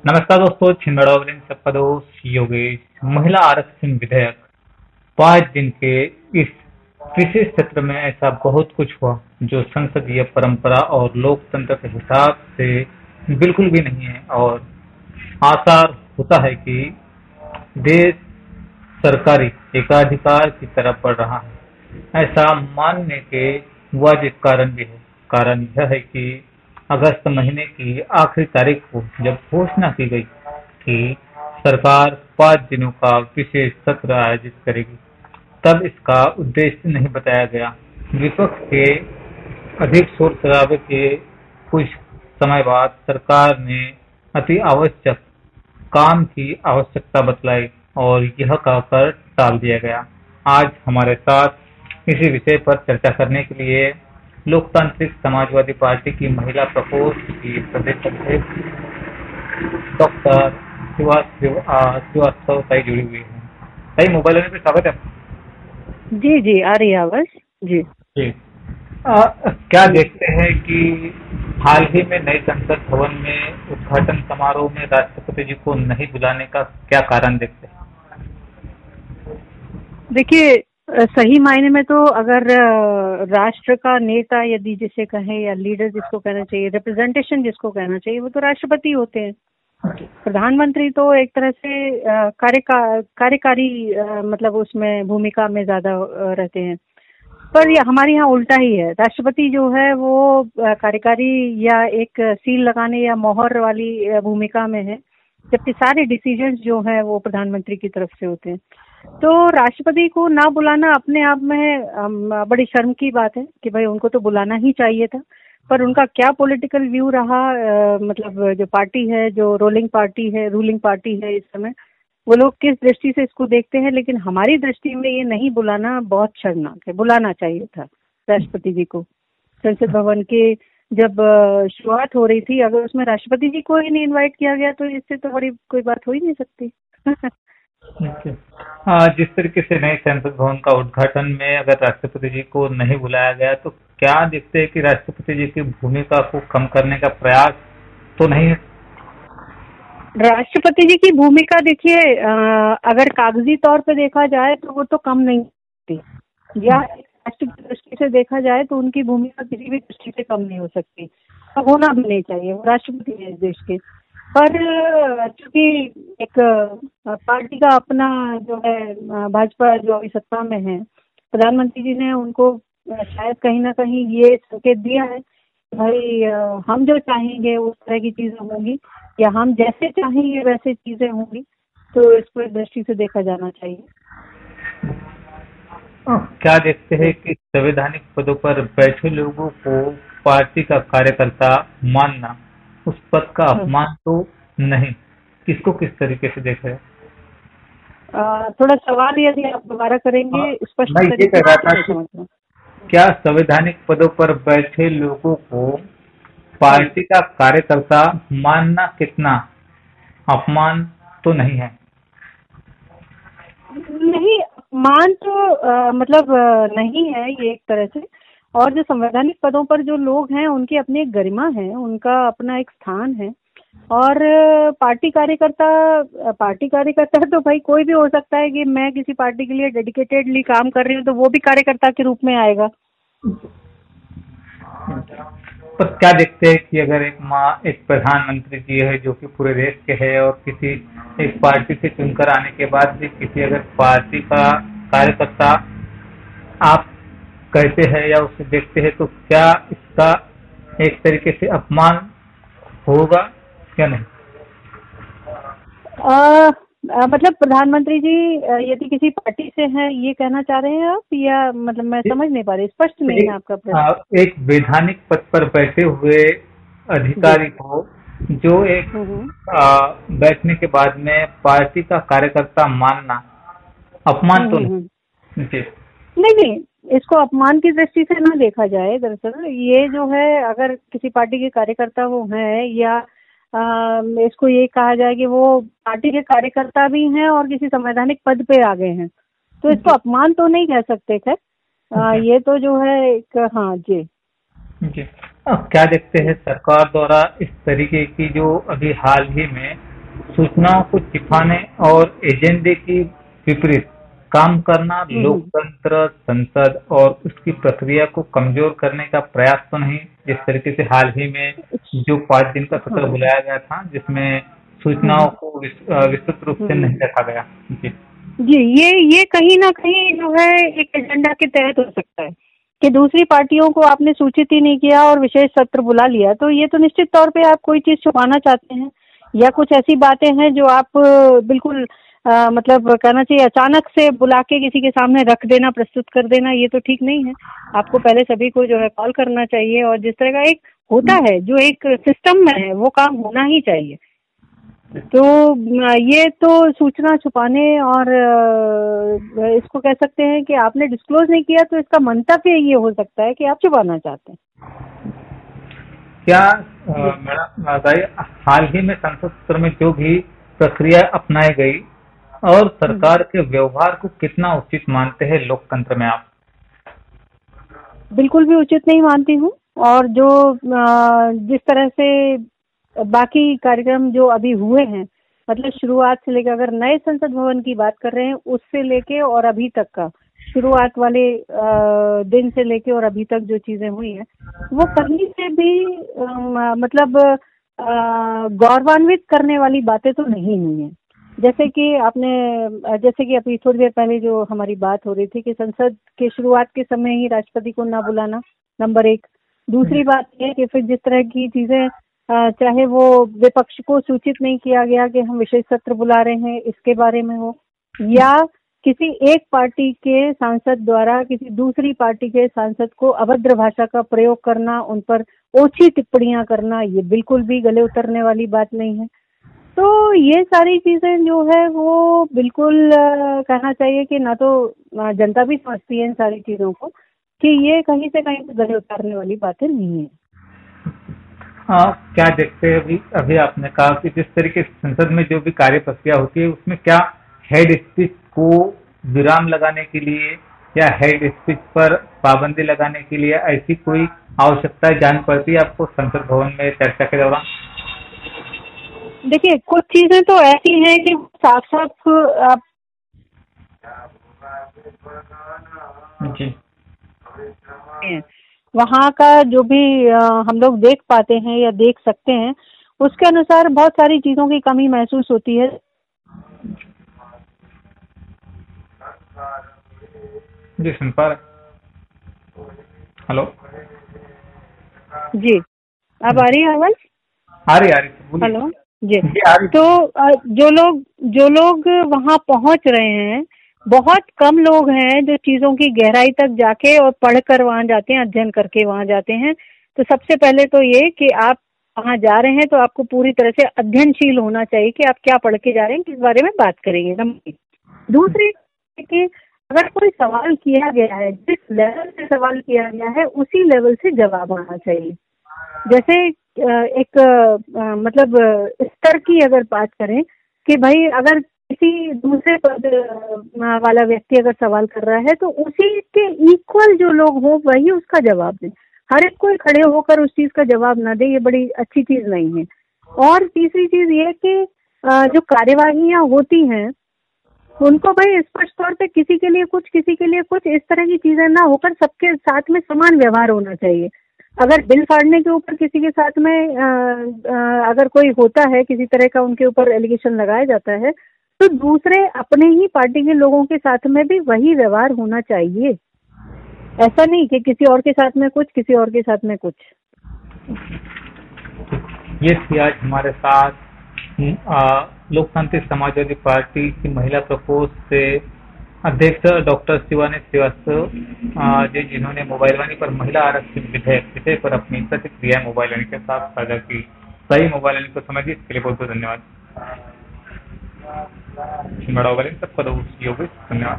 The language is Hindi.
नमस्कार दोस्तों, छिंदवाड़ा सबका योगेश। महिला आरक्षण विधेयक 5 दिन के इस विशेष सत्र में ऐसा बहुत कुछ हुआ जो संसदीय परंपरा और लोकतंत्र के हिसाब से बिल्कुल भी नहीं है, और आसार होता है कि देश सरकारी एकाधिकार की तरफ बढ़ रहा है। ऐसा मानने के वाजिब कारण भी है। कारण यह है कि अगस्त महीने की आखिरी तारीख को जब घोषणा की गई कि सरकार 5 दिनों का विशेष सत्र आयोजित करेगी, तब इसका उद्देश्य नहीं बताया गया। विपक्ष के अधिक शोर शराबे के कुछ समय बाद सरकार ने अति आवश्यक काम की आवश्यकता बतलाई और यह कहकर टाल दिया गया। आज हमारे साथ इसी विषय पर चर्चा करने के लिए लोकतांत्रिक समाजवादी पार्टी की महिला प्रकोष्ठ की प्रदेश अध्यक्ष डॉक्टर श्रीवास्तव ताई जुड़ी हुई है। ताई, मोबाइल में स्वागत है। जी जी, आ रही है आवाज जी। जी, क्या देखते हैं कि हाल ही में नए संसद भवन में उद्घाटन समारोह में राष्ट्रपति जी को नहीं बुलाने का क्या कारण देखते हैं? देखिए, सही मायने में तो अगर राष्ट्र का नेता यदि जिसे कहें या लीडर जिसको कहना चाहिए, रिप्रेजेंटेशन जिसको कहना चाहिए, वो तो राष्ट्रपति होते हैं। प्रधानमंत्री तो एक तरह से कार्यकारी मतलब उसमें भूमिका में ज्यादा रहते हैं। पर हमारे यहाँ उल्टा ही है। राष्ट्रपति जो है वो कार्यकारी या एक सील लगाने या मोहर वाली भूमिका में है, जबकि सारे डिसीजंस जो हैं वो प्रधानमंत्री की तरफ से होते हैं। तो राष्ट्रपति को ना बुलाना अपने आप में बड़ी शर्म की बात है कि भाई उनको तो बुलाना ही चाहिए था। पर उनका क्या पॉलिटिकल व्यू रहा, मतलब जो पार्टी है, जो रूलिंग पार्टी है इस समय, वो लोग किस दृष्टि से इसको देखते हैं। लेकिन हमारी दृष्टि में ये नहीं बुलाना बहुत शर्मनाक है। बुलाना चाहिए था राष्ट्रपति जी को। संसद भवन के जब शुरुआत हो रही थी, अगर उसमें राष्ट्रपति जी को ही नहीं इनवाइट किया गया तो इससे तो बड़ी कोई बात हो ही नहीं सकती। जिस तरीके से नए संसद भवन का उद्घाटन में अगर राष्ट्रपति जी को नहीं बुलाया गया, तो क्या देखते हैं कि राष्ट्रपति जी की भूमिका को कम करने का प्रयास तो नहीं है? राष्ट्रपति जी की भूमिका देखिए, अगर कागजी तौर पे देखा जाए तो वो तो कम नहीं होती, या राष्ट्र की दृष्टि से देखा जाए तो उनकी भूमिका किसी भी दृष्टि से कम नहीं हो सकती, होना भी नहीं चाहिए। वो राष्ट्रपति है इस देश के। पर चूंकि एक पार्टी का अपना जो है, भाजपा जो अभी सत्ता में है, प्रधानमंत्री जी ने उनको शायद कहीं ना कहीं ये संकेत दिया है कि भाई हम जो चाहेंगे उस तरह की चीजें होंगी, या हम जैसे चाहेंगे वैसे चीजें होंगी। तो इसको इस दृष्टि से देखा जाना चाहिए। क्या देखते हैं कि संवैधानिक पदों पर बैठे लोगों को पार्टी का कार्यकर्ता मानना उस पद का अपमान तो नहीं? किसको किस तरीके से देख रहे हैं? थोड़ा सवाल यदि आप दोबारा करेंगे स्पष्ट मैं ये कह रहा था कि क्या संवैधानिक पदों पर बैठे लोगों को पार्टी का कार्यकर्ता मानना कितना अपमान तो नहीं है? नहीं, अपमान तो मतलब नहीं है ये एक तरह से। और जो संवैधानिक पदों पर जो लोग हैं उनकी अपनी एक गरिमा है, उनका अपना एक स्थान है। और पार्टी कार्यकर्ता तो भाई कोई भी हो सकता है कि मैं किसी पार्टी के लिए डेडिकेटेडली काम कर रही हूँ तो वो भी कार्यकर्ता के रूप में आएगा। पर क्या देखते हैं कि अगर एक प्रधानमंत्री जी है जो कि पूरे देश के है, और किसी एक पार्टी से चुनकर आने के बाद भी किसी अगर पार्टी का कार्यकर्ता आप कहते हैं या उसे देखते हैं, तो क्या इसका एक तरीके से अपमान होगा क्या नहीं? मतलब प्रधानमंत्री जी यदि किसी पार्टी से हैं, ये कहना चाह रहे हैं आप, या मतलब मैं समझ नहीं पा रही, स्पष्ट नहीं है आपका प्रश्न। एक वैधानिक पद पर बैठे हुए अधिकारी को जो एक बैठने के बाद में पार्टी का कार्यकर्ता मानना अपमान तो नहीं? नहीं, इसको अपमान की दृष्टि से ना देखा जाए। दरअसल ये जो है, अगर किसी पार्टी के कार्यकर्ता वो हैं, या इसको ये कहा जाए कि वो पार्टी के कार्यकर्ता भी हैं और किसी संवैधानिक पद पे आ गए हैं, तो इसको अपमान तो नहीं कह सकते। खैर ये तो जो है एक, हाँ जी। क्या देखते हैं सरकार द्वारा इस तरीके की जो अभी हाल ही में सूचनाओं को छिपाने और एजेंडे की विपरीत काम करना लोकतंत्र, संसद और उसकी प्रक्रिया को कमजोर करने का प्रयास तो नहीं, जिस तरीके से हाल ही में जो 5 दिन का सत्र बुलाया गया था, जिसमें सूचनाओं को विस्तृत रूप से नहीं रखा गया। जी, ये कहीं ना कहीं जो है एक एजेंडा के तहत हो सकता है कि दूसरी पार्टियों को आपने सूचित ही नहीं किया और विशेष सत्र बुला लिया, तो ये तो निश्चित तौर पे आप कोई चीज छुपाना चाहते हैं या कुछ ऐसी बातें हैं जो आप बिल्कुल मतलब कहना चाहिए अचानक से बुला के किसी के सामने रख देना, प्रस्तुत कर देना, ये तो ठीक नहीं है। आपको पहले सभी को जो है कॉल करना चाहिए और जिस तरह का एक होता है जो एक सिस्टम में है वो काम होना ही चाहिए। तो ये तो सूचना छुपाने और इसको कह सकते हैं कि आपने डिस्क्लोज नहीं किया, तो इसका मंतव्य ये हो सकता है कि आप छुपाना चाहते हैं। क्या मैडम हाल ही में संसद सत्र में जो भी प्रक्रिया अपनाई गई और सरकार के व्यवहार को कितना उचित मानते हैं लोकतंत्र में आप? बिल्कुल भी उचित नहीं मानती हूँ, और जो जिस तरह से बाकी कार्यक्रम जो अभी हुए हैं, मतलब शुरुआत से लेकर अगर नए संसद भवन की बात कर रहे हैं उससे लेके और अभी तक का शुरुआत वाले दिन से लेके और अभी तक जो चीजें हुई हैं वो कहीं से भी मतलब गौरवान्वित करने वाली बातें तो नहीं हुई हैं। जैसे कि अभी थोड़ी देर पहले जो हमारी बात हो रही थी कि संसद के शुरुआत के समय ही राष्ट्रपति को ना बुलाना, नंबर 1। दूसरी बात यह कि फिर जिस तरह की चीजें चाहे वो विपक्ष को सूचित नहीं किया गया कि हम विशेष सत्र बुला रहे हैं इसके बारे में हो, या किसी एक पार्टी के सांसद द्वारा किसी दूसरी पार्टी के सांसद को अभद्र भाषा का प्रयोग करना, उन पर ओछी टिप्पणियां करना, ये बिल्कुल भी गले उतरने वाली बात नहीं है। तो ये सारी चीजें जो है वो बिल्कुल कहना चाहिए कि ना तो जनता भी समझती है इन सारी चीजों को कि ये कहीं से कहीं गले उतारने वाली बातें नहीं है। हाँ, क्या देखते हैं अभी आपने कहा कि जिस तरीके से संसद में जो भी कार्य प्रक्रिया होती है उसमें क्या हेड स्पीच को विराम लगाने के लिए या हेड स्पीच पर पाबंदी लगाने के लिए ऐसी कोई आवश्यकता जान पड़ती है आपको संसद भवन में चर्चा के दौरान? देखिए, कुछ चीजें तो ऐसी हैं कि साफ साफ आप जी वहाँ का जो भी हम लोग देख पाते हैं या देख सकते हैं उसके अनुसार बहुत सारी चीजों की कमी महसूस होती है। जी सुन पा रहे? हेलो जी, अब आ रही है आवाज? आ रही हेलो जी। आ रही। तो जो लोग वहाँ पहुँच रहे हैं, बहुत कम लोग हैं जो चीजों की गहराई तक जाके और पढ़कर वहाँ जाते हैं, अध्ययन करके वहाँ जाते हैं। तो सबसे पहले तो ये कि आप वहाँ जा रहे हैं तो आपको पूरी तरह से अध्ययनशील होना चाहिए कि आप क्या पढ़ के जा रहे हैं, किस बारे में बात करेंगे। दूसरी कि अगर कोई सवाल किया गया है, जिस लेवल से सवाल किया गया है उसी लेवल से जवाब आना चाहिए। जैसे एक मतलब स्तर की अगर बात करें कि भाई अगर किसी दूसरे पद वाला व्यक्ति अगर सवाल कर रहा है तो उसी के इक्वल जो लोग हो वही उसका जवाब दें। हर एक कोई खड़े होकर उस चीज का जवाब ना दे, ये बड़ी अच्छी चीज नहीं है। और तीसरी चीज ये कि जो कार्यवाहियां होती हैं उनको भाई स्पष्ट तौर पे किसी के लिए कुछ इस तरह की चीजें ना होकर सबके साथ में समान व्यवहार होना चाहिए। अगर बिल फाड़ने के ऊपर किसी के साथ में अगर कोई होता है, किसी तरह का उनके ऊपर एलिगेशन लगाया जाता है, तो दूसरे अपने ही पार्टी के लोगों के साथ में भी वही व्यवहार होना चाहिए। ऐसा नहीं कि किसी और के साथ में कुछ, किसी और के साथ में कुछ। ये थी आज हमारे साथ लोकतांत्रिक समाजवादी पार्टी की महिला प्रकोष्ठ से अध्यक्ष डॉक्टर शिवानी श्रीवास्तव जी, जिन्होंने मोबाइल वाणी पर महिला आरक्षण विधेयक विषय पर अपनी प्रतिक्रिया मोबाइल वाणी के साथ साझा की। सही मोबाइल वाणी को समय दी, इसके लिए बहुत बहुत धन्यवाद। धन्यवाद।